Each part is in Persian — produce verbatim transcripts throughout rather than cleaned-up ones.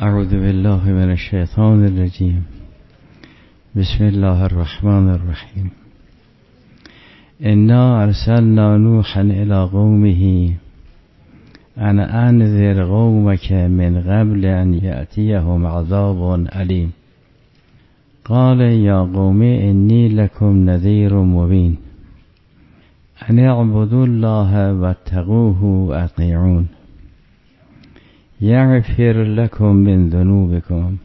اعوذ بالله من الشیطان الرجیم. بسم الله الرحمن الرحیم. انا ارسلنا نوحا الى قومه ان انذر قومك من قبل ان یأتیهم عذاب علیم. قال یا قوم انی لکم نذیر مبین ان اعبدوا الله واتقوه واطیعون یغفر لكم من ذنوبكم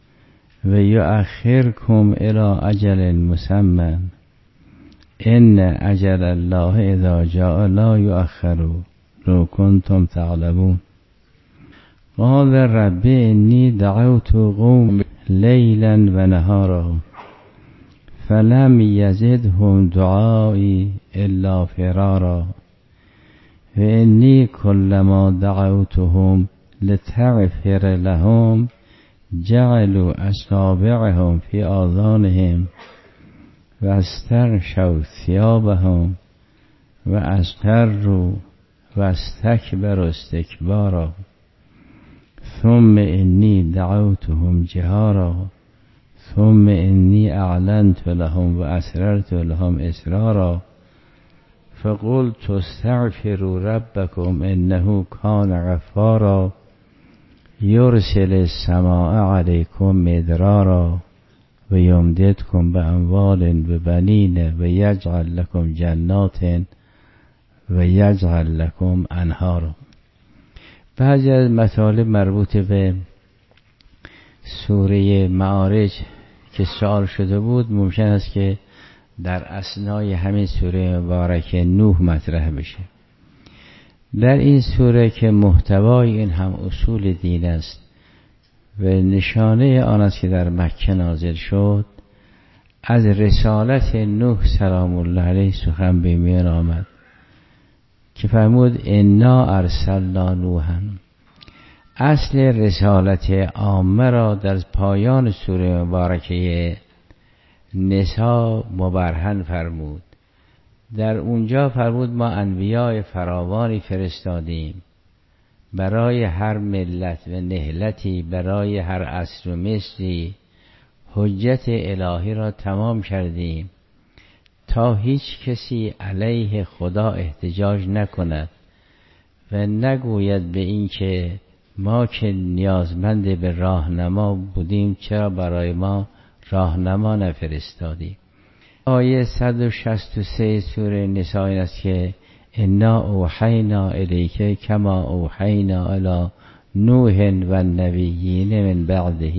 ويؤخركم إلى أجل مسمى إن أجل الله إذا جاء لا يؤخر لو كنتم تعلمون. قال رب إني دعوت قوم ليلا ونهارا فلم يزدهم دعائي إلا فرارا وإني كلما دعوتهم لتغفر لهم جعلوا أصابعهم في آذانهم واستغشوا ثيابهم وأصروا واستكبروا استكبارا ثم إني دعوتهم جهارا ثم إني أعلنت لهم وأسررت لهم إسرارا فقلت استغفروا ربكم إنه كان غفارا یرسل السماء علیکم مدرارا و یمددکم به اموال و بنین و یجعل لکم جنات و یجعل لکم انهارا. بعضی از مطالب مربوط به سوره معارج که سوال شده بود ممکن است که در اثنای همین سوره مبارکه نوح مطرح بشه. در این سوره که محتوای این هم اصول دین است و نشانه آن است که در مکه نازل شد، از رسالت نوح سلام الله علیه سخن به میان آمد که فرمود انا ارسلنا نوحا. اصل رسالت عامه را در پایان سوره مبارکه نساء مبرهن فرمود. در اونجا فرمود ما انبیاء فراوانی فرستادیم برای هر ملت و نهلتی، برای هر عصر و مصری حجت الهی را تمام کردیم تا هیچ کسی علیه خدا احتجاج نکند و نگوید به این که ما که نیازمند به راهنما بودیم چرا برای ما راهنما نفرستادی. آیه صد و شصت و سه سوره نساء این است که انا اوحینا الیک کما اوحینا الی نوح و النبیین من بعده.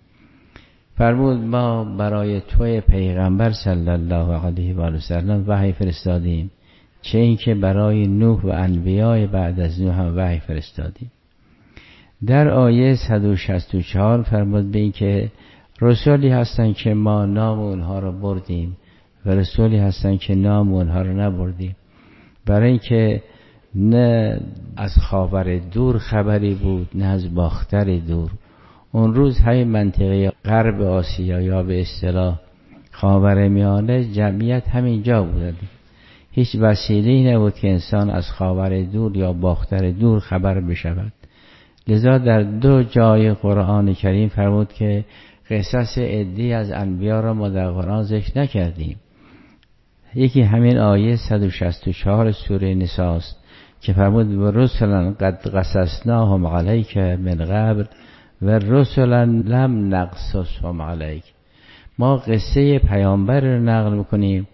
فرمود ما برای توی پیغمبر صلی الله علیه و آله و سلم وحی فرستادیم چه اینکه برای نوح و انبیای بعد از نوح هم وحی فرستادیم. در آیه صد و شصت و چهار فرمود به این که رسولی هستن که ما نام اونها رو بردیم و رسولی هستن که نام اونها رو نبردیم، برای اینکه نه از خاور دور خبری بود نه از باختر دور. اون روز همین منطقه غرب آسیا یا به اصطلاح خاورمیانه جمعیت همینجا بود، هیچ وسیله‌ای نبود که انسان از خاور دور یا باختر دور خبر بشود. لذا در دو جای قرآن کریم فرمود که قصص عده‌ای از انبیا را ما در قرآن ذکر نکردیم. یکی همین آیه صد و شصت و چهار سوره نساء است که فرمود و رسلا قد قصصناهم علیک من قبل و رسلا لم نقصصهم علیک. ما قصه پیامبر رو نقل میکنیم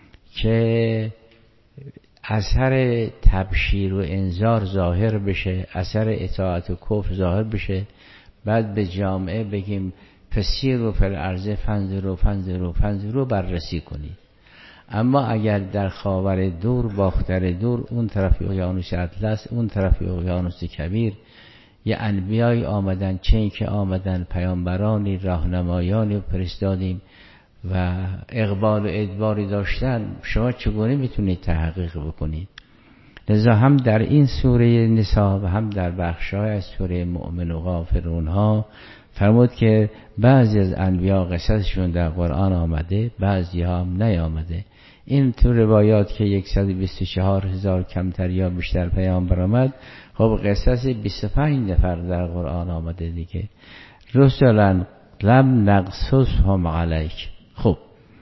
که اثر تبشیر و انذار ظاهر بشه، اثر اطاعت و کفر ظاهر بشه، بعد به جامعه بگیم فسیروا فی الارض فانظروا فانظروا فانظروا بررسی کنید. اما اگر در خاور دور باختر دور اون طرف اقیانوس اطلس اون طرف اقیانوس کبیر یه انبیای آمدن، چه این که آمدن پیامبرانی راهنمایانی فرستادیم و اقبال و ادباری داشتن، شما چگونه میتونید تحقیق بکنید؟ لذا هم در این سوره نساء و هم در بخش‌های از سوره مؤمن و غافر اونها فرمود که بعضی از انبیا قصصشون در قرآن آمده، بعضی ها هم نیامده. این تو روایات که صد و بیست و چهار هزار کمتر یا بیشتر پیامبر آمد خب قصص بیست و پنج نفر در قرآن آمده دیگه. رسلا لم نقصصهم علیک. خب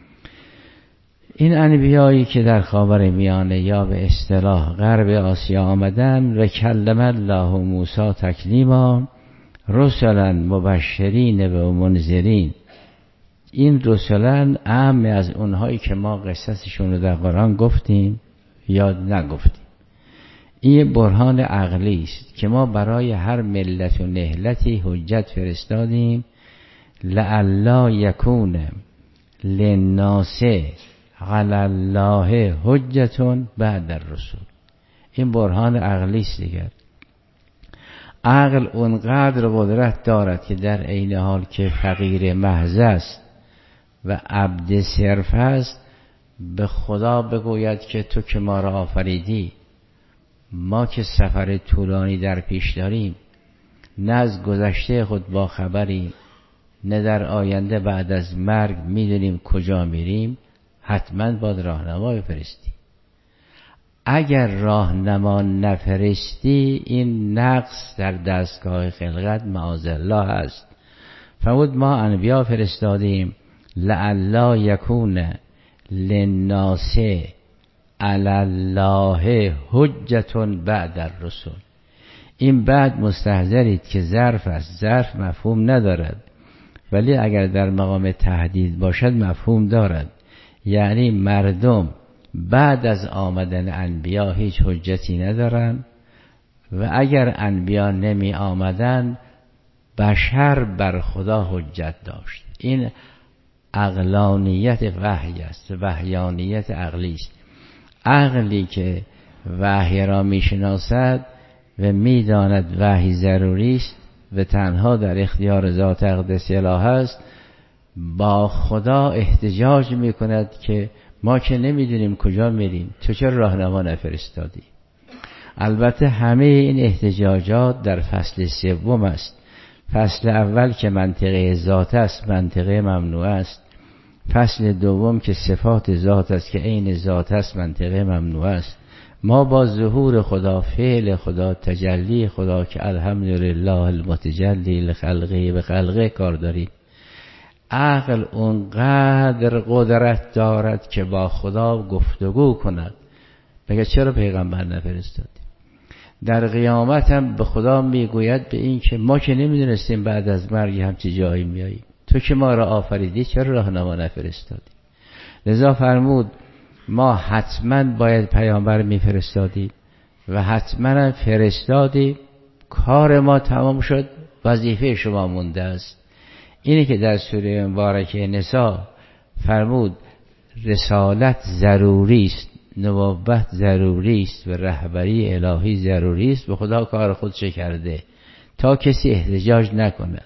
این انبیایی که در خاور میانه یا به اصطلاح غرب آسیا آمدن، و کلم الله موسی تکلیما، رسلا مبشرین و منذرین. این رسلا اهم از اونهایی که ما قصصشون رو در قرآن گفتیم یا نگفتیم. این برهان عقلی است که ما برای هر ملت و نهلتی حجت فرستادیم. لعلا یکون للناس علی الله حجتون بعد الرسول. این برهان عقلی است دیگر. عقل اونقدر قدرت دارد که در عین حال که فقیر محض است و عبد صرف است، به خدا بگوید که تو که ما را آفریدی، ما که سفر طولانی در پیش داریم، نه از گذشته خود با خبری، نه در آینده بعد از مرگ میدونیم کجا میریم، حتما باید راهنما بفرستی. اگر راهنما نفرستی، این نقص در دستگاه خلقت معاذالله است. فرمود ما انبیا فرستادیم لعلا یکون للناس علی الله حجتون بعد الرسول. این بعد مستحضرید که ظرف است. ظرف مفهوم ندارد، ولی اگر در مقام تهدید باشد مفهوم دارد. یعنی مردم بعد از آمدن انبیا هیچ حجتی ندارن، و اگر انبیا نمی آمدن بشر بر خدا حجت داشت. این عقلانیت وحی است، وحیانیت عقلی است. عقلی که وحی را می شناسد و می داند وحی ضروری است و تنها در اختیار ذات اقدس اله است، با خدا احتجاج می کند که ما که نمیدونیم کجا میریم، تو چرا راهنما نفرستادی؟ البته همه این احتجاجات در فصل سوم است. فصل اول که منطقه ذات است، منطقه ممنوع است. فصل دوم که صفات ذات است که عین ذات است، منطقه ممنوع است. ما با ظهور خدا، فعل خدا، تجلی خدا که الحمدلله المتجلی لخلقه به خلقه کار داریم. عقل اونقدر قدرت دارد که با خدا گفتگو کند. بگه چرا پیغمبر نفرستادی؟ در قیامت هم به خدا میگوید به این که ما که نمیدونستیم بعد از مرگ همچی جایی میاییم، تو که ما را آفریدی چرا راهنما نفرستادی؟ لذا فرمود ما حتما باید پیامبر میفرستادیم و حتما فرستادیم. کار ما تمام شد، وظیفه شما مونده است. اینی که در سوره مبارکه نساء فرمود رسالت ضروری است، نبوت ضروری است و رهبری الهی ضروری است. به خدا کار خودش کرده تا کسی احتجاج نکنه.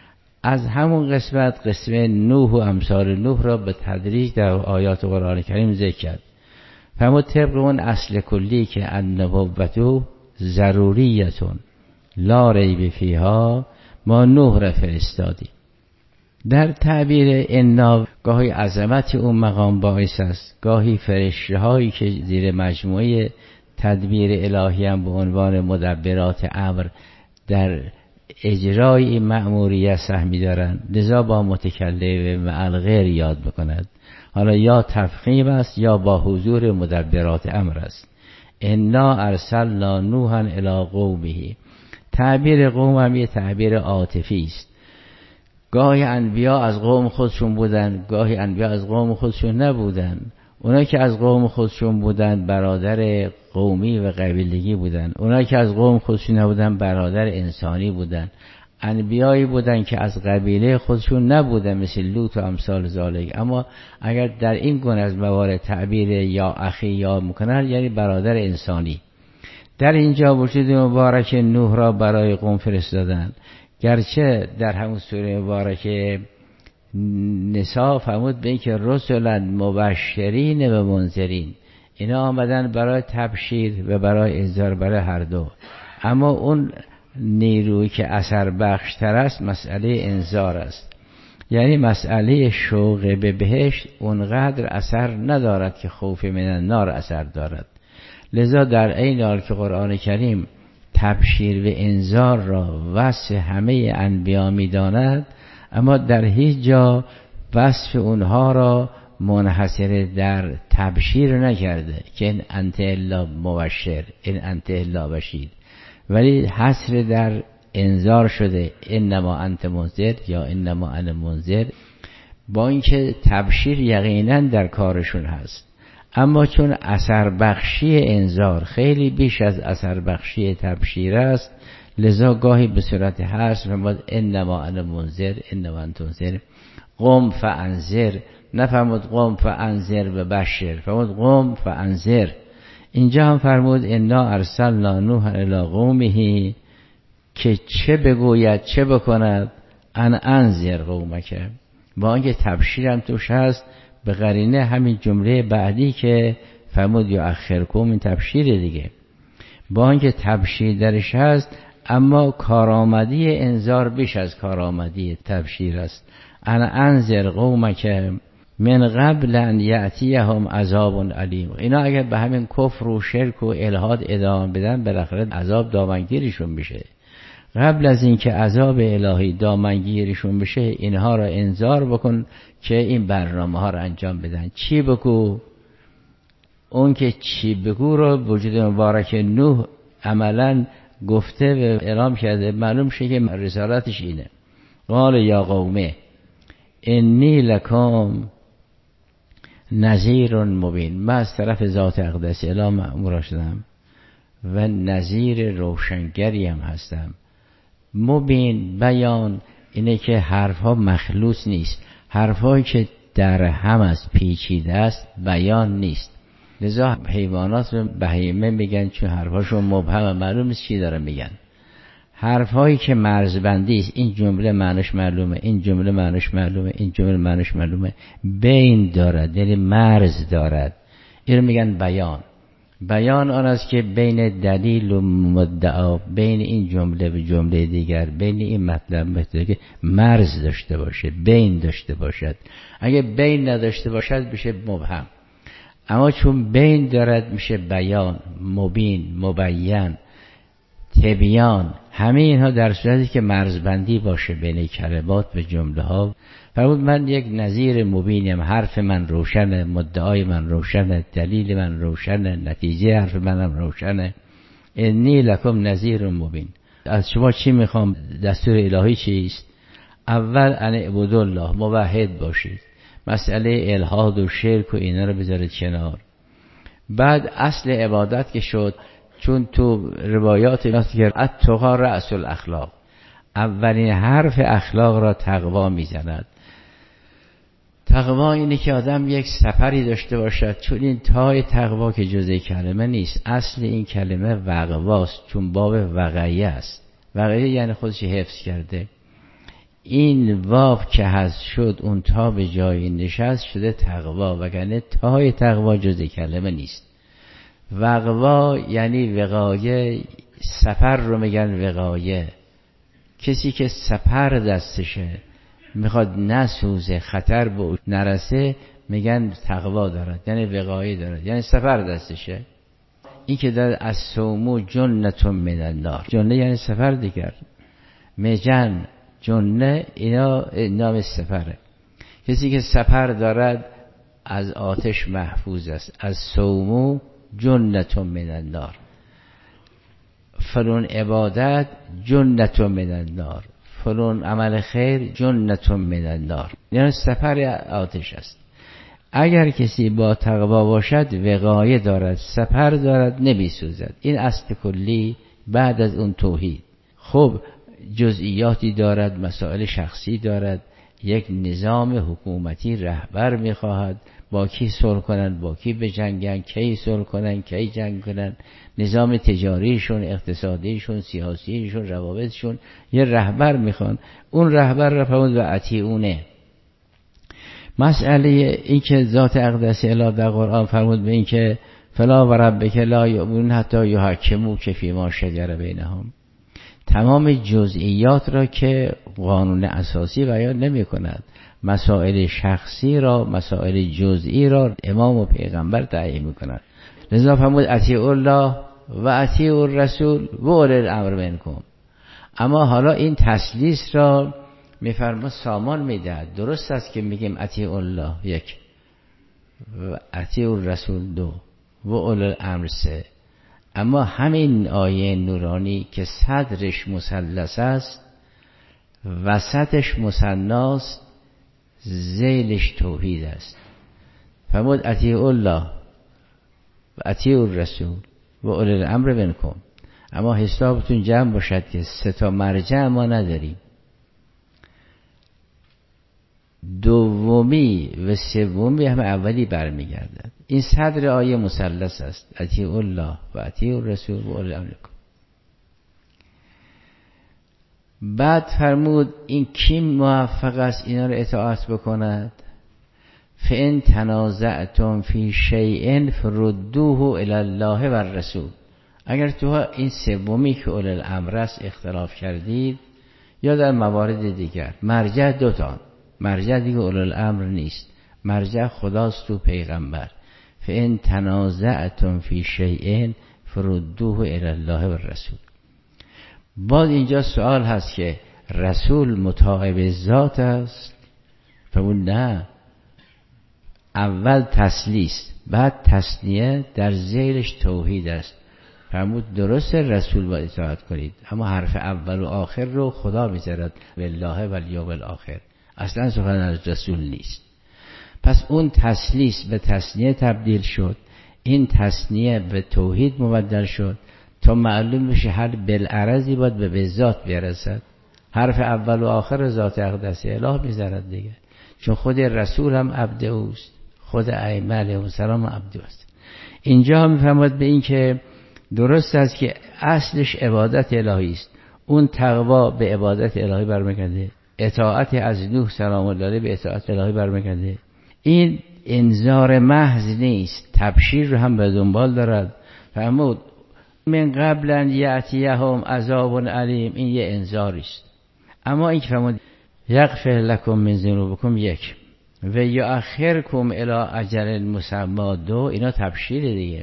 از همون قسمت قسم نوح و امثال نوح را به تدریج در آیات قرآن کریم ذکر کرد. فرمود طبق اون اصل کلی که النبوت ضروریتون لا ریب فیها، ما نوح را فرستادیم. در تعبیر انا گاهی عظمت اون مقام باعث است، گاهی فرشته هایی که زیر مجموعه تدبیر الهی هم به عنوان مدبرات امر در اجرای این مأموریت سهمی دارند. لذا با متکلم مع الغیر یاد بکند. حالا یا تفخیم است یا با حضور مدبرات امر است. انا ارسلنا نوحا الی قومه. تعبیر قوم هم یه تعبیر عاطفی است. گاهی انبیا از قوم خودشون بودن، گاهی انبیا از قوم خودشون نبودن. اونایی که از قوم خودشون بودن برادر قومی و قبیلگی بودن، اونایی که از قوم خودشون نبودن برادر انسانی بودن. انبیایی بودن که از قبیله خودشون نبودن مثل لوط و امثال ذالک، اما اگر در این گونه از موارد تعبیر یا اخی یا میکنن یعنی برادر انسانی. در اینجا وجود مبارک نوح را برای قوم فرستادن، گرچه در همون سوره مبارکه نساء فرمود به این که رسلا مبشرین و منذرین، اینا آمدن برای تبشیر و برای انذار، برای هر دو. اما اون نیرویی که اثر بخش تر است مسئله انذار است. یعنی مسئله شوق به بهشت اونقدر اثر ندارد که خوف من النار اثر دارد. لذا در این حال که قرآن کریم تبشیر و انذار را وصف همه انبیا می‌داند، اما در هیچ جا وصف اونها را منحصر در تبشیر نکرده که این انت الا مبشر، این انت الا بشیر، ولی حصر در انذار شده، انما انت منذر یا انما انا منذر، با اینکه تبشیر یقینا در کارشون هست، اما چون اثر بخشی انذار خیلی بیش از اثر بخشی تبشیر است، لذا گاهی به صورت حصر فرمود انما انا منذر، انما انت منذر. قم فانذر، نفرمود قم فانذر و بشر، فرمود قم فانذر. اینجا هم فرمود انا ارسلنا نوحا الی قومه که چه بگوید چه بکند، ان انذر قومک، با اینکه تبشیر هم توش هست، به قرینه همین جمله بعدی که فرمود یا اخرکم، این تبشیر دیگه، با اینکه تبشیر درش هست اما کارآمدی انذار بیش از کارآمدی تبشیر است. ان انذر قومک من قبل ان یأتیهم عذاب علیم. اینا اگر به همین کفر و شرک و الحاد ادامه بدن، بالاخره عذاب دامنگیرشون بشه. قبل از اینکه عذاب الهی دامنگیرشون بشه، اینها را انذار بکن که این برنامه ها را انجام بدن. چی بگو؟ اون که چی بگو رو وجود مبارک نوح عملا گفته و اعلام کرده، معلوم شه که رسالتش اینه. قال یا قومه انی لکم نذیر مبین، من از طرف ذات اقدس اله مأمور شدم و نذیر روشنگری هم هستم. مبین بیان اینه که حرفها مخلوط نیست، حرفهایی که در هم است پیچیده است بیان نیست. لذا حیوانات رو بهیمه میگن چون حرفاشون مبهمه، معلوم نیست چی داره میگن. حرفهایی که مرزبندی است، این جمله معنیش معلومه، این جمله معنیش معلومه، این جمله معنیش معلومه، بین دارد، یعنی مرز دارد، این رو میگن بیان. بیان آن است که بین دلیل و مدعا، بین این جمله و جمله دیگر، بین این مطلب مطلب که مرز داشته باشه، بین داشته باشد. اگه بین نداشته باشد میشه مبهم، اما چون بین دارد میشه بیان، مبین، مبین، تبیان. همه اینها در صورتی که مرزبندی باشه بین کلمات و جمله ها. فرمود من یک نظیر مبینم، حرف من روشنه، مدعای من روشنه، دلیل من روشنه، نتیجه حرف منم روشنه. انی لکم نظیر مبین. از شما چی میخوام؟ دستور الهی چیست؟ اول ان اعبدوا الله، موحد باشید، مسئله الحاد و شرک و اینا رو بذارید کنار. بعد اصل عبادت که شد، چون تو روایات هست که التقی رأس الاخلاق، اولین حرف اخلاق را تقوا میزند. تقوا اینه که آدم یک سفری داشته باشد، چون این تای تقوا که جزء کلمه نیست، اصل این کلمه وقواست، چون باب وقایه است. وقایه یعنی خودش حفظ کرده. این واو که حذف شد، اون تا به جای نشست شده تقوا، وگرنه تای تقوا جزء کلمه نیست. وقوا یعنی وقایه، سفر رو میگن وقایه. کسی که سفر دستشه میخواد نسوزه، خطر به او نرسه، میگن تقوا دارد، یعنی وقایه دارد، یعنی سفر دستشه. این که دارد از سومو جنتون من النار، جنه یعنی سفر دیگر، مجن جنه اینا نام سفره. کسی که سفر دارد از آتش محفوظ است. از سومو جنتون من النار، فلون عبادت جنتون من النار، فلون عمل خیر جنتون من النار، یعنی سفر آتش است. اگر کسی با تقوا باشد وقایه دارد، سفر دارد، نمی سوزد. این اصل کلی. بعد از اون توحید خب جزئیاتی دارد، مسائل شخصی دارد، یک نظام حکومتی رهبر میخواهد، با کی صلح کنن، با کی بجنگن، کی صلح کنن، کی جنگ کنن، نظام تجاریشون، اقتصادیشون، سیاسیشون، روابطشون، یه رهبر میخوان. اون رهبر را فرمود و اطیعونه. مسئله این که ذات اقدس اله در قرآن فرمود به این که فلا و ربک لا یؤمنون حتی یحکموک فیما شجر بینهم، تمام جزئیات را که قانون اساسی بیان نمی کند، مسائل شخصی را، مسائل جزئی را امام و پیغمبر تعیین می کند. لذا فرمود اطیعوا الله و اطیعوا الرسول و اولی الامر منکم. اما حالا این تسلیس را میفرما سامان میدهد. درست است که میگیم اطیعوا الله یک و اطیعوا الرسول دو و اولی الامر سه، اما همین آیه نورانی که صدرش مثلث است، وسطش مثناست، ذیلش توحید است. فرمود اطیعوا الله و اطیعوا الرسول و اولی الامر منکم. اما حسابتون جمع باشد که سه تا مرجع ما نداریم. دومی و سومی هم اولی برمیگردد. این صدر آیه مثلث است، اطیعوا الله و اطیعوا الرسول و اولی الامر منکم. بعد فرمود این کی موفق است اینا رو اطاعت بکند؟ فإن تنازعتم فی شیء فردوه الی الله و الرسول. اگر تو این سومی که اولی الامر است اختلاف کردید یا در موارد دیگر، مرجع دوتان، مرجع دیگه اولی الامر نیست، مرجع خداست تو پیغمبر. فإن تنازعتم فی شیء فردوه الی الله و الرسول. باز اینجا سوال هست که رسول مطاع به ذات است؟ فرمود نه، اول تسلیس بعد تثنیه در ذیلش توحید است. فرمود درست رسول باید اطاعت کنید، اما حرف اول و آخر رو خدا میذارد، والله و الیوم الاخر، اصلا سخن از رسول نیست. پس اون تسلیس به تثنیه تبدیل شد، این تثنیه به توحید مبدل شد تا معلوم بشه هر بالعرضی باید به بذات برسد. حرف اول و آخر ذات اقدس اله میذارد دیگه، چون خود رسول هم عبد اوست، خود ائمه علیهم السلام هم عبد اوست. اینجا هم میفهمد به این که درست است که اصلش عبادت الهی است، اون تقوا به عبادت الهی برمیگرده، اطاعت از نوح سلام الله علیه به اطاعت الهی برمیگرده. این انذار محض نیست، تبشیر رو هم به دنبال دارد. فرمود من قبل ان یأتیهم عذاب علیم، این یه انذاری است. اما این که فرمود یغفر لکم من ذنوبکم یک و یؤخرکم الی اجل مسمی دو، اینا تبشیر دیگه.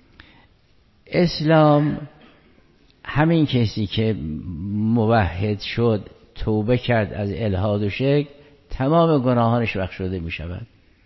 اسلام همین کسی که موحد شد، توبه کرد از الحاد و شرک، تمام گناهانش بخشوده می شود.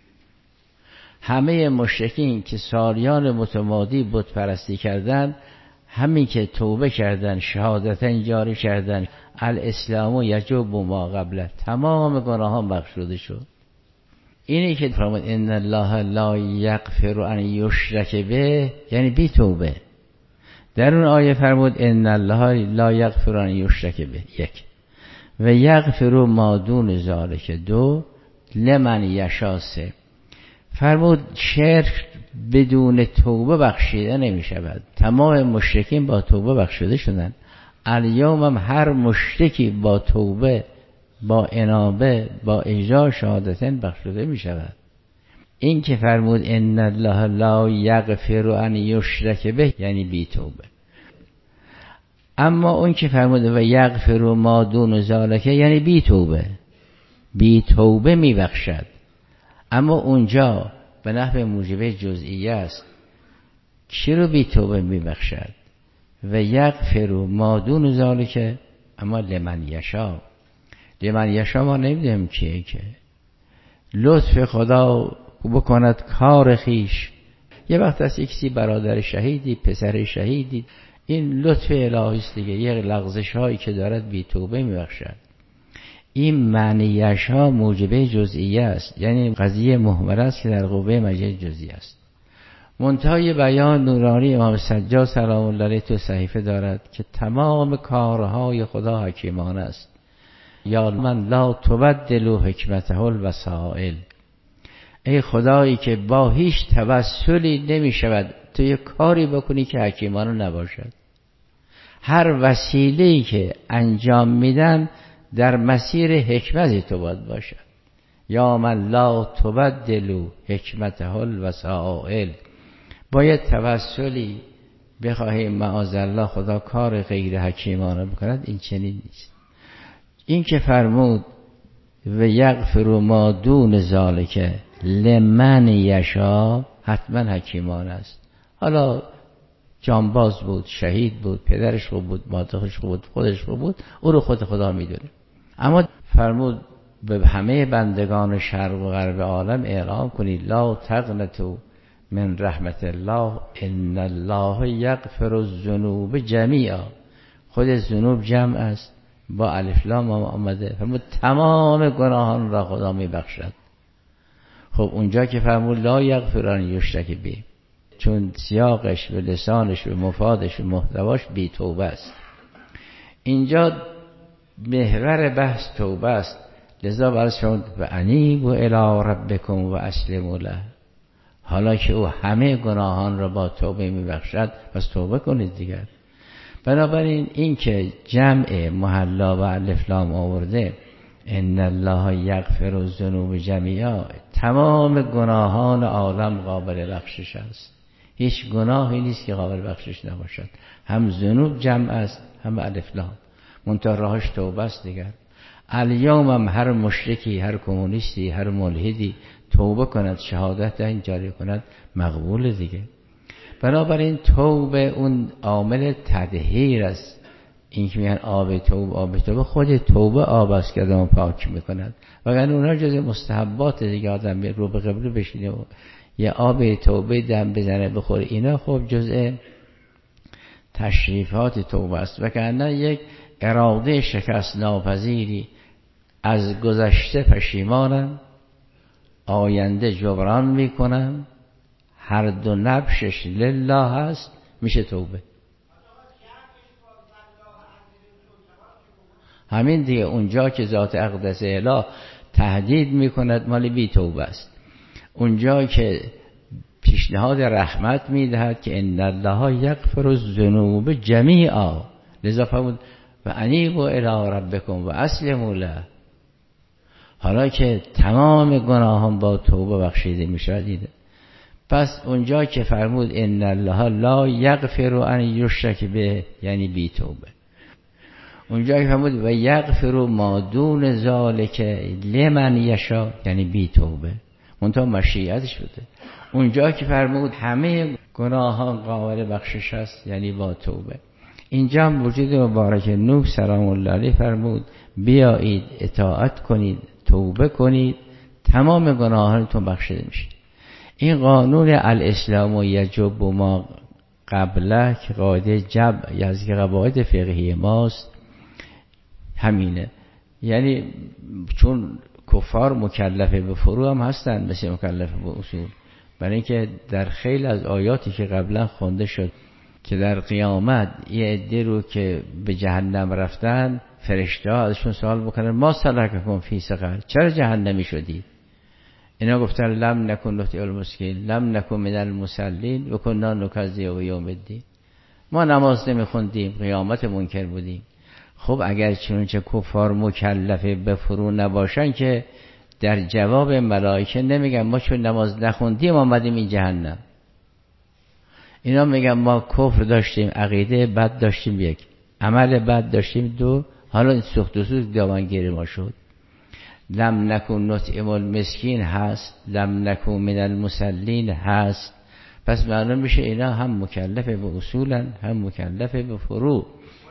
همه مشرکین که سالیان متمادی بت پرستی کردن، همین که توبه کردن، شهادتن جاری کردن، الاسلام یجب ما قبله، تمام گناهان بخشوده شد. اینی که فرمود ان الله لا یغفر ان یشرک به، یعنی بی توبه. در اون آیه فرمود ان الله لا یغفر ان یشرک به یک و یغفر ما دون ذلک دو لمن یشاء سه. فرمود شرک بدون توبه بخشیده نمی شود. تمام مشرکین با توبه بخشیده شدن. الیوم هم هر مشرکی با توبه، با انابه، با اجرا شهادتین بخشیده می شود. این که فرمود ان الله لا یغفر ان یشرک به یعنی بی توبه. اما اون که فرمود و یغفر ما دون ذلک یعنی بی توبه، بی توبه می بخشد. اما اونجا به نحو موجب جزئی است، چی رو بی توبه می بخشد؟ و یغفر ما دون ذلک، اما لمن یشاء. لمن یشاء ما نمیدونیم کیه که لطف خدا بکند کار خیش. یه وقت از یکی برادر شهیدی، پسر شهیدی، این لطف الهی است دیگه، یه لغزش هایی که دارد بی توبه می بخشد. این معنیش ها موجبه جزئیه است، یعنی قضیه محمل است که در قوه مجید جزئی است. منتهای بیان نورانی امام سجاد سلام الله علیه تو صحیفه دارد که تمام کارهای خدا حکیمانه است. یا من لا تبدل حکمته الوسائل، ای خدایی که با هیچ توسلی نمی شود تو یک کاری بکنی که حکیمانه نباشد. هر وسیله‌ای که انجام میدن در مسیر حکمت تو باید باشد. یا من لا تبدل حکمته الوسائل، باید توسلی بخواهیم معاذالله خدا کار غیر حکیمانه بکند، این چنین نیست. این که فرمود و یغفر ما دون ذالک لمن یشاء، حتما حکیمانه است. حالا جانباز بود، شهید بود، پدرش خوب بود، مادرش خوب بود، خودش خوب بود، او رو خود خدا میدونه. اما فرمود به همه بندگان شرق و غرب عالم اعلام کنید لا تقنطوا من رحمت الله ان الله یغفر الذنوب جمیعا. خود ذنوب جمع است، با الف لام آمده. فرمود تمام گناهان را خدا میبخشد. خب اونجا که فرمود لا یغفر ان یشرک به، چون سیاقش و لسانش و مفادش و محتواش بی توبه است. اینجا محور بحث توبه است. لذا برش شد و انیبوا الی ربکم و اسلموا له. حالا که او همه گناهان را با توبه میبخشد، پس توبه کنید دیگر. بنابراین این که جمع محلا و الف لام آورده ان الله یغفر الذنوب جمیعا، تمام گناهان عالم قابل بخشش است. هیچ گناهی نیست که قابل بخشش نباشد. هم ذنوب جمع است، هم الف لام. منتها راهش توبه است دیگر. الیوم هم هر مشرکی، هر کمونیستی، هر ملحدی توبه کند، شهادت این جاری کند، مقبول دیگه. بنابراین توبه اون عامل تطهیر است. این که میگن آب توبه، آب توبه، خود توبه آب است که آدم پاک میکند. وگرنه اونها جز مستحبات دیگه، آدم رو به قبله بشینه و یه آب توبه دم بزنه بخوره، اینا خب جزء تشریفات توبه است. وگرنه یک اراده شکست ناپذیری، از گذشته پشیمانم، آینده جبران میکنم، هر دو نبشش لله هست، میشه توبه. همین دیگه. اونجا که ذات اقدس اله تهدید میکند مال بی توبه است. اونجا که پیشنهاد رحمت میدهد که ان الله یغفر الذنوب جمیعا، لذا فرمود و انیبوا الی ربکم و اسلموا له. حالا که تمام گناهان با توبه بخشیده میشود دیده. پس اونجا که فرمود ان الله لا یغفر ان یشرک به، یعنی بی توبه. اونجا که فرمود و یغفر ما دون ذالک لمن یشاء، یعنی بی توبه. منتها مشیتش بوده. اونجا که فرمود همه گناهان قابل بخشش است، یعنی با توبه. اینجا هم وجود مبارک نوح سلام الله علیه فرمود بیایید اطاعت کنید، توبه کنید، تمام گناهانتون بخشیده میشه. این قانون الاسلام و یجب ما قبله که قاعده جب از قواعد فقهی ماست همینه. یعنی چون کفار مکلفه به فروع هم هستن، مثل مکلفه به اصول. برای اینکه در خیلی از آیاتی که قبلا خونده شد که در قیامت یه عده رو که به جهنم رفتن، فرشته ها ازشون سوال بکنن ما سلککم فی سقر، چرا جهنمی شدید؟ اینا گفتن لم نکن نطیع المسکین، لم نکن من المصلین و کنا نکذب بیوم الدین. ما نماز نمیخوندیم، قیامت منکر بودیم. خب اگر چنانچه کفار مکلفه به فرو نباشن که در جواب ملائکه نمیگن ما چون نماز نخوندیم آمدیم این جهنم. اینا میگن ما کفر داشتیم، عقیده بد داشتیم یک، عمل بد داشتیم دو، حالا این سوخت و سوخت دامنگیر ما شد. لم نکن نطعم المسکین هست، لم نکن من المصلین هست. پس معلوم میشه اینا هم مکلفه به اصولن، هم مکلفه به فروع.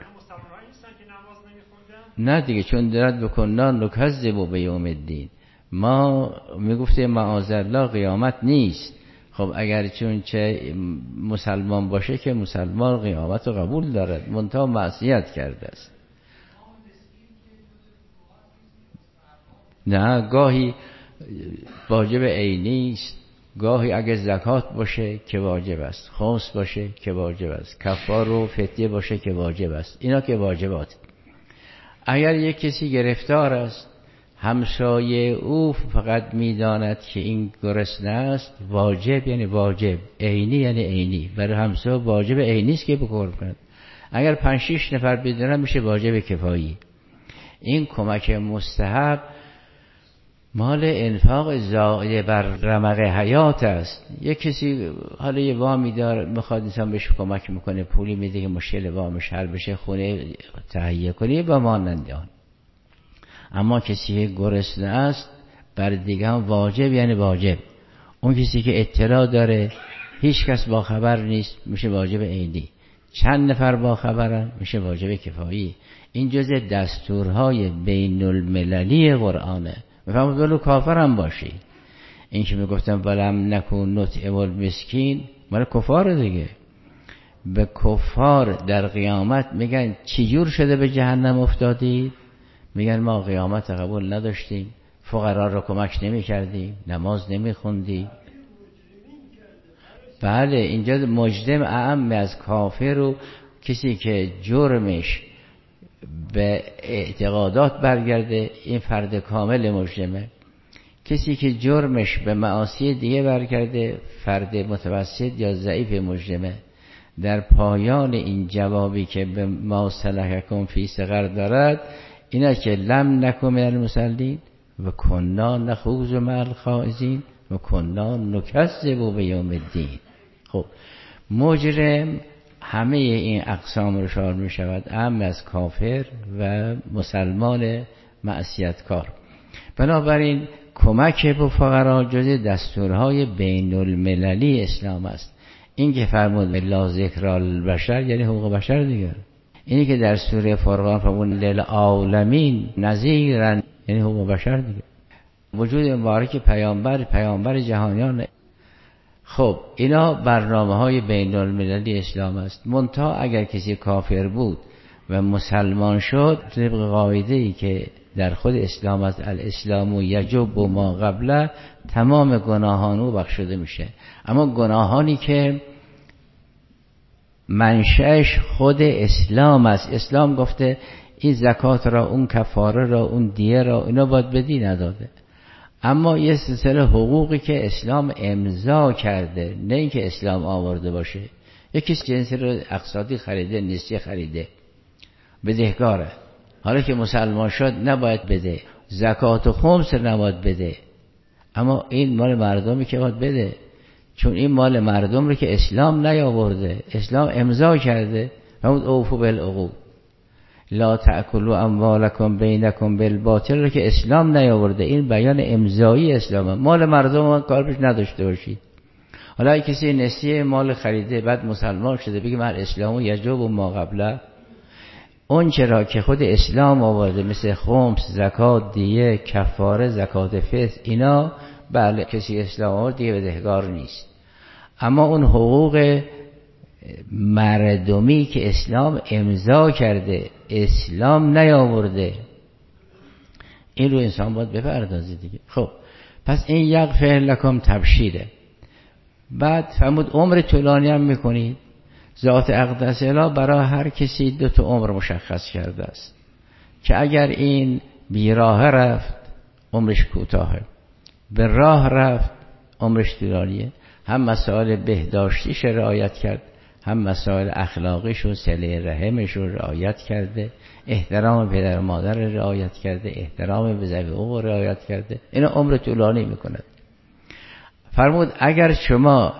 نه دیگه، چون درد بکننا نکذب بیوم الدین، ما میگفتیم معاذالله قیامت نیست. خب اگر چون چه مسلمان باشه که مسلمان قیامت رو قبول دارد، منتها معصیت کرده است. نه، گاهی واجب عینی است، گاهی اگه زکات باشه که واجب است، خمس باشه که واجب است، کفار و فدیه باشه که واجب است. اینا که واجبات. اگر یک کسی گرفتار است، همسایه او فقط میداند که این گرسنه است، واجب یعنی واجب، عینی یعنی عینی. برای همسایه واجب عینی است که بکار کند. اگر پنج شش نفر بدونن میشه واجب کفایی. این کمک مستحب مال انفاق زائد بر رمق حیات است. یک کسی حالا یه وامی داره میخواد انسان بهش کمک میکنه، پولی میده که مشکل وامش حل بشه، خونه تهیه کنی و مانند آن. اما کسی گرسنه است بر دیگه هم واجب یعنی واجب. اون کسی که اطلاع داره هیچ کس با خبر نیست، میشه واجب عینی. چند نفر با خبرن، میشه واجب کفایی. این جزء دستورهای بین المللی قرآنه. میفهمید؟ ولو کافر هم باشی. این که میگفتم ولم نکن نطعم المسکین مال کفار دیگه. به کفار در قیامت میگن چی جور شده به جهنم افتادید؟ میگن ما قیامت قبول نداشتیم، فقرا رو کمک نمی کردیم، نماز نمی خوندیم. بله اینجا مجرم اعم از کافر و کسی که جرمش به اعتقادات برگرده این فرد کامل مجرمه. کسی که جرمش به معاصی دیگه برگرده فرد متوسط یا ضعیف مجرمه. در پایان این جوابی که به ما سلککم فی سقر دارد اینه که لم نکن من المصلین و کنا نخوض مع الخائضین و کنا نکذب بیوم الدین. خب مجرم همه این اقسام رو شامل می شود، اعم از کافر و مسلمان معصیتکار. بنابراین کمک به فقرا جز دستورهای بین المللی اسلام است. این که فرمود لا ذکر البشر یعنی حقوق بشر دیگه. اینی که در سوره فرقان فرمود للعالمین نذیرا یعنی حقوق بشر دیگه. وجود مبارک پیامبر پیامبر جهانیان. خب اینا برنامه های بین المللی اسلام است. منتها اگر کسی کافر بود و مسلمان شد طبق قاعده ای که در خود اسلام است الاسلام یجب ما قبله، تمام گناهان او بخشیده میشه. اما گناهانی که منشأش خود اسلام است، اسلام گفته این زکات را، اون کفاره را، اون دیه را اینا باید بدی، نداده. اما یه سلسله حقوقی که اسلام امضا کرده، نه اینکه اسلام آورده باشه. یکی جنسی رو اقتصادی خریده، نسیه خریده، بدهکاره، حالا که مسلمان شد نباید بده، زکات و خمس نباید بده، اما این مال مردمی که باید بده، چون این مال مردم رو که اسلام نیاورده، اسلام امضا کرده. فرمود اوفوا بالعقود لا تأکلوا اموالکم بینکم بالباطل رو که اسلام نیاورده، این بیان امضایی اسلامه. مال مردم کار پیش نداشته باشید. حالا کسی نسیه مال خریده بعد مسلمان شده بگه من اسلامو یجب ما قبله، اون چرا که خود اسلام آورده مثل خمس، زکات، دیه، کفاره، زکات فطر، اینا بله کسی اسلام آورد دیگه بدهکار نیست. اما اون حقوق مردمی که اسلام امضا کرده اسلام نیاورده، این رو انسان باید بپردازه دیگه. خب پس این یغفر لکم تبشیره. بعد فرمود عمر طولانی هم میکنید. ذات اقدس اله برای هر کسی دو تا عمر مشخص کرده است که اگر این بی راه رفت عمرش کوتاهه، به راه رفت عمرش طولانیه. هم مسائل بهداشتیش رعایت کرد، هم مسائل اخلاقیش و صله رحمش رو رعایت کرده، احترام پدر و مادر رو رعایت کرده، احترام به ذوی القربا رعایت کرده. اینا عمر طولانی میکند. فرمود اگر شما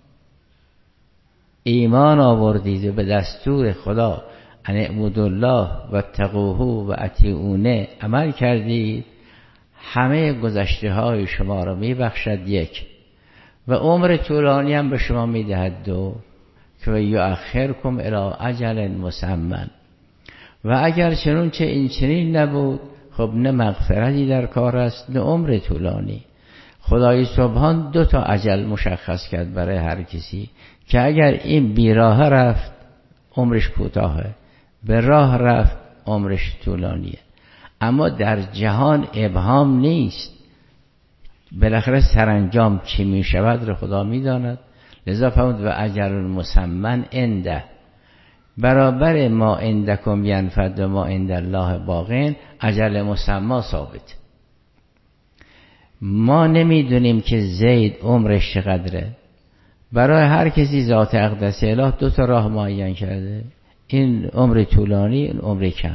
ایمان آوردید و به دستور خدا ان اعبدوا الله و اتقوه و اطیعونه عمل کردید، همه گذشته های شما را میبخشد یک، و عمر طولانی هم به شما میدهد دو، که یؤخرکم الی اجل مسمى. و اگر چنون چه این چنین نبود، خب نه مغفرتی در کار است نه عمر طولانی. خدای سبحان دو تا اجل مشخص کرد برای هر کسی که اگر این بی راه رفت عمرش کوتاهه، به راه رفت عمرش طولانیه. اما در جهان ابهام نیست، بالاخره سرانجام چی می شود رو خدا می داند. لذا فرمود و اجل مسمى عنده، برابر ما عندکم ینفد و ما عند الله باقین، اجل مسمى ثابت. ما نمیدونیم که زید عمرش چقدره. برای هر کسی ذات اقدس اله دو تا راه معین کرده، این عمر طولانی، این عمر کم.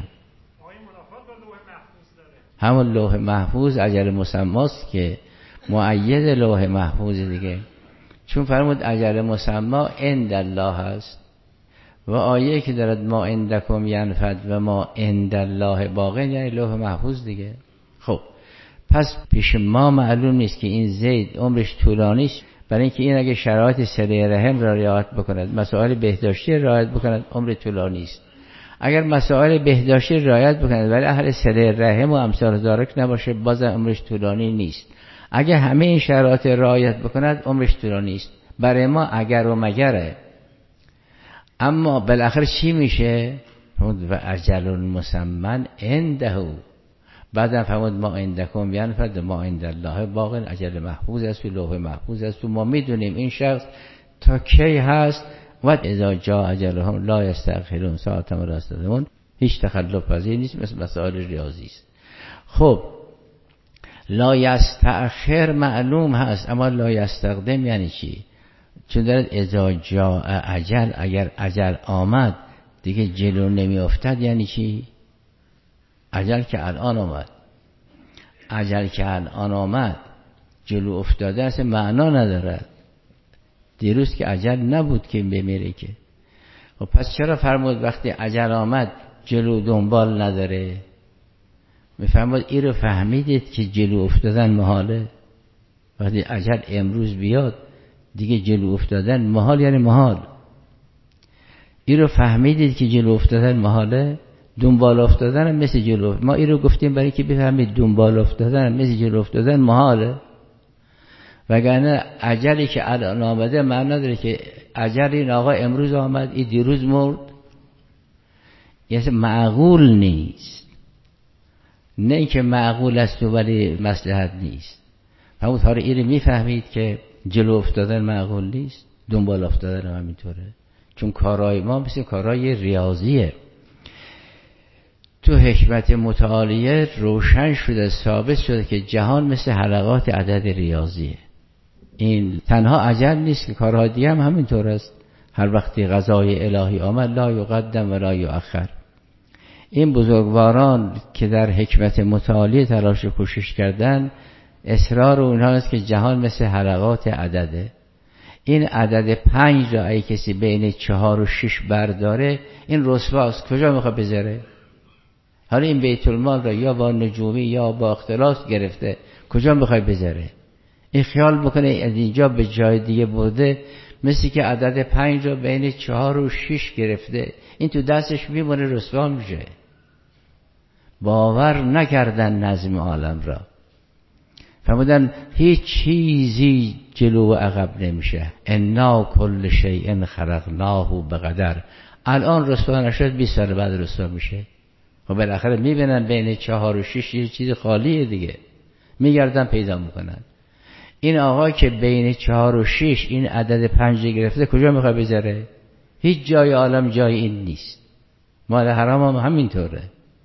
همون لوح محفوظ اجل مسمى است که مؤید لوح محفوظ دیگه، چون فرمود اجل مسمى عند الله است و آیه که دارد ما عندکم ینفد و ما عند الله باقین یعنی لوح محفوظ دیگه. خب پس پیش ما معلوم نیست که این زید عمرش طولانی است، برای اینکه این اگه شرایط صله رحم را رعایت بکند، مسائل بهداشتی رعایت بکند، عمر طولانی است. اگر مسائل بهداشتی رعایت بکند ولی اهل صله رحم و امثال ذالک نباشه، باز عمرش طولانی نیست. اگر همه این شرایط رعایت بکند عمرش طولانی است. برای ما اگر و مگره. اما بالاخره چی میشه؟ و اجل مسمى عنده. بعدم فرمود ما عندکم ینفد ما عند الله باق، اجل محفوظ است و لوح محفوظ است و ما میدونیم این شخص تا کی هست. و اذا جاء اجلهم لا یستأخرون ساعة ولا یستقدمون. هیچ تخلف پذیر نیست، مثل مسائل ریاضی است. خب لا یستأخر معلوم هست، اما لا یستقدم یعنی چی؟ چون دارد اذا جاء اجل، اگر اجل آمد دیگه جلو نمی افتد. یعنی چی؟ اجل که الان آمد، اجل که الان آمد جلو افتاده است معنا ندارد. دیروز که اجل نبود که بمیره که. و پس چرا فرمود وقتی اجل آمد جلو دنبال نداره؟ میفرمود این رو فهمیدید که جلو افتادن محاله. وقتی اجل امروز بیاد دیگه جلو افتادن محال، یعنی محال. این رو فهمیدید که جلو افتادن محاله. دنبال افتادن مثل جلو، ما این رو گفتیم برای که بفهمید دنبال افتادن مثل جلو افتادن محاله. وگرنه اجلی که الان آمده معنی نداره که اجل این آقا امروز آمد این دیروز مرد. یعنی معقول نیست. نه اینکه معقول است ولی مصلحت نیست. همون طور این رو میفهمید که جلو افتادن معقول نیست، دنبال افتادن هم همینطوره. چون کارهای ما مثل کارهای ریاضیه. تو حکمت متعالیه روشن شده، ثابت شده که جهان مثل حلقات عدد ریاضیه. این تنها عجل نیست که کارهای دیگه هم همینطور است. هر وقتی قضای الهی آمد لا یقدم و لا یؤخر. این بزرگواران که در حکمت متعالیه تلاش و کوشش کردن، اصرار اونها است که جهان مثل حلقات عدده. این عدد پنج را اگه کسی بین چهار و شش برداره این رسواست، کجا میخواد بذاره؟ حالا این بیت المال را یا با نجومی یا با اختلاس گرفته، کجا میخوای بذاره؟ این خیال بکنه از اینجا به جای دیگه برده، مثل که عدد پنج را بین چهار و شش گرفته، این تو دستش میمونه، رسوا میشه. باور نکردن نظم عالم را. فرمودن هیچ چیزی جلو و عقب نمیشه. انا کل شیء خلقناه بقدر. الان رسوا نشد بیست سال بعد رسوا میشه. و بالاخره میبینن بین چهار و شش یه چیز خالیه دیگه، میگردن پیدا میکنن. این آقا که بین چهار و شش این عدد پنج گرفته، کجا میخواد بذاره؟ هیچ جای عالم جای این نیست. مال حرام هم همینطوره.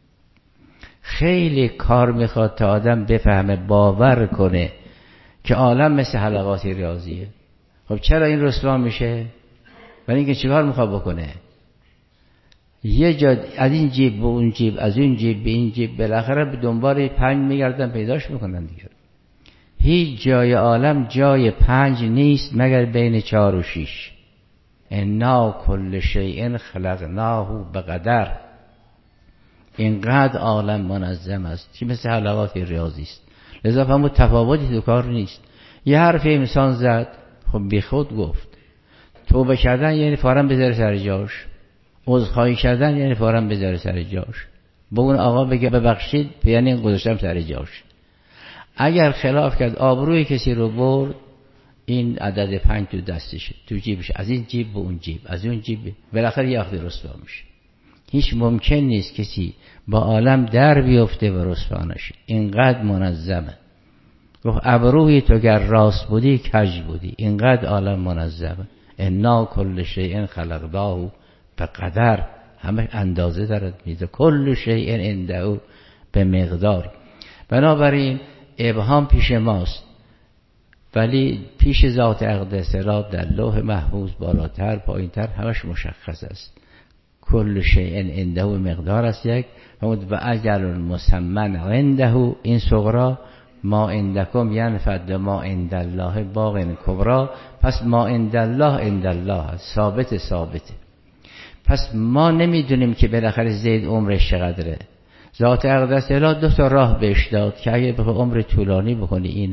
خیلی کار میخواد تا آدم بفهمه، باور کنه که عالم مثل حلقات ریاضیه. خب چرا این رسوا میشه؟ برای اینکه چیکار میخواد بکنه؟ یه جا از این جیب به اون جیب، از اون جیب به این جیب، بالاخره به دنبال پنج میگردن پیداش میکنن دیگه. هیچ جای عالم جای پنج نیست مگر بین چهار و شش. انا کل شیء خلقناه بقدر. اینقدر عالم منظم است که مثل حلقات ریاضی است. لذا فهمو تفاوتی تو کار نیست. یه حرف انسان زد، خب بی خود گفت. توبه کردن یعنی فوراً بذاره سر جاش. عذرخواهی کردن یعنی فوراً بذاره سر جاش. با اون آقا بگه ببخشید یعنی گذاشتم سر جاش. اگر خلاف کرد، آبروی کسی رو برد، این عدد پنج تو دستشه، تو جیبش، از این جیب به اون جیب، از اون جیب، بالاخره یه وقتی رسوا میشه. هیچ ممکن نیست کسی با عالم در بیفته و رسوا نشه. اینقدر منظمه. گفت ابروی تو گر راست بودی کج بودی. اینقدر عالم منظمه. انا کل شیء خلقناه بقدر. همه اندازه دارد میده. کل شیء عنده به مقدار. بنابراین ابهام پیش ماست، ولی پیش ذات اقدس را در لوح محفوظ بالاتر پایینتر همش مشخص است. کل شیء عنده مقدار است یک. و اجل مسمى عنده، این صغرا. ما عندکم ینفد ما عند الله باق کبرا. پس ما عند الله عند الله هست، ثابت ثابته. پس ما نمیدونیم که بالاخره زید عمرش چقدره. ذات اقدس اله دو تا راه بهش داد که اگه بخوای عمر طولانی بکنی اینه،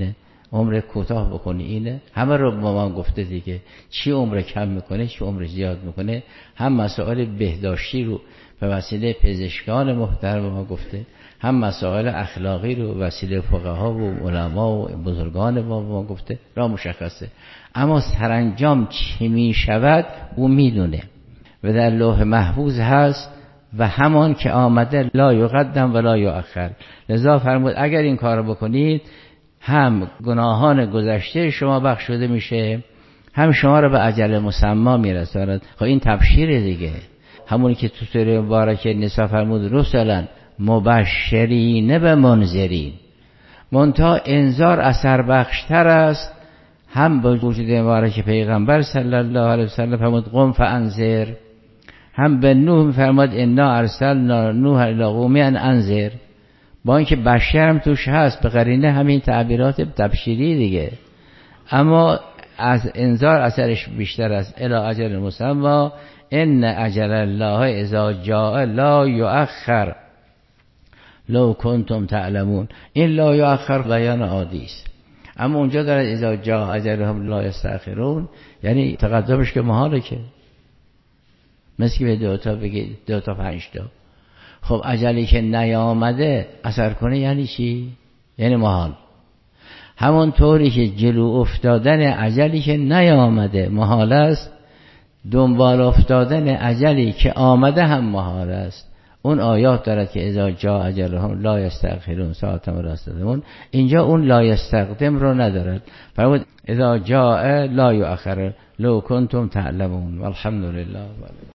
عمر کوتاه بکنی اینه. همه رو با ما گفته دیگه، چی عمر کم میکنه چی عمر زیاد میکنه. هم مسائل بهداشتی رو به وسیله پزشکان محترم ما گفته، هم مسائل اخلاقی رو وسیله فقها و علما و بزرگان ما ما گفته، را مشخصه. اما سرانجام چی میشود او میدونه و در لوح محفوظ هست و همان که آمده لا یقدم ولا یؤخر. لذا فرمود اگر این کار بکنید هم گناهان گذشته شما بخشوده میشه، هم شما رو به اجل مسمی میرساند. خب این تبشیر دیگه، همونی که تو سوره مبارکه نساء فرمود رسلا مبشرین به منذرین. منتها انذار اثر بخشتر است، هم با وجود مبارک پیغمبر صلی الله علیه وسلم فرمود قم فانذر، هم به نوح فرمود انا ارسلنا نوح الی قومه ان انذر. با اینکه بشر هم توش هست به قرینه همین تعبیرات تبشیری دیگه، اما از انذار اثرش بیشتر است. الی اجل مسمی ان اجل الله اذا جاء لا یؤخر لو کنتم تعلمون. این لا یؤخر بیان عادی است، اما اونجا داره اذا جاء اجلهم لا یستأخرون، یعنی تقدمش که محاله که، مثل که به دوتا بگید دوتا پنج تا. خب اجلی که نیامده اثر کنه یعنی چی؟ یعنی محال. همون طوری که جلو افتادن اجلی که نیامده محال است، دنبال افتادن اجلی که آمده هم محال است. اون آیات دارد که اذا جاء اجلهم لا یستأخرون ساعة ولا یستقدمون. اینجا اون لا یستقدم رو ندارد، فرمود اذا جاء لا یؤخر لو کنتم تعلمون. والحمد لله.